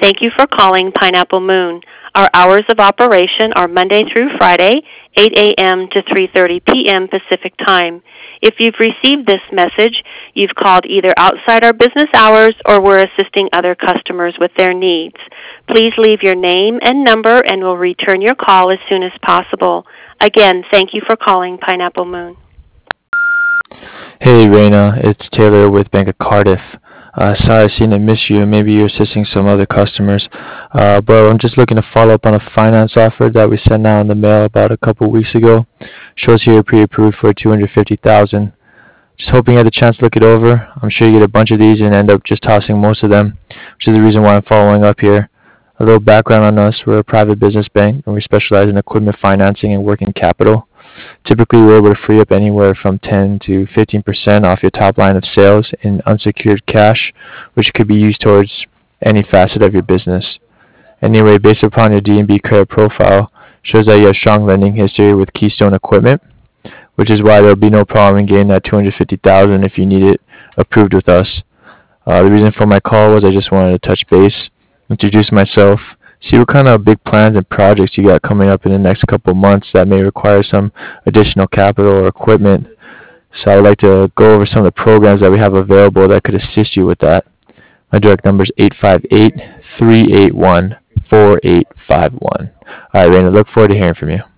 Thank you for calling Pineapple Moon. Our hours of operation are Monday through Friday, 8 a.m. to 3:30 p.m. Pacific Time. If you've received this message, you've called either outside our business hours or we're assisting other customers with their needs. Please leave your name and number and we'll return your call as soon as possible. Again, thank you for calling Pineapple Moon. Hey Raina, it's Taylor with Bank of Cardiff. Sorry I seen I missed you. Maybe you're assisting some other customers. But I'm just looking to follow up on a finance offer that we sent out in the mail about a couple weeks ago. Shows here pre-approved for 250,000. Just hoping you had the chance to look it over. I'm sure you get a bunch of these and end up just tossing most of them, which is the reason why I'm following up here. A little background on us. We're a private business bank and we specialize in equipment financing and working capital. Typically, we're able to free up anywhere from 10 to 15% off your top line of sales in unsecured cash, which could be used towards any facet of your business. Anyway, based upon your D&B credit profile, shows that you have strong lending history with Keystone Equipment, which is why there'll be no problem in getting that 250,000 if you need it approved with us. The reason for my call was I just wanted to touch base, introduce myself, see what kind of big plans and projects you got coming up in the next couple months that may require some additional capital or equipment. So I would like to go over some of the programs that we have available that could assist you with that. My direct number is 858-381-4851. All right, Raina, look forward to hearing from you.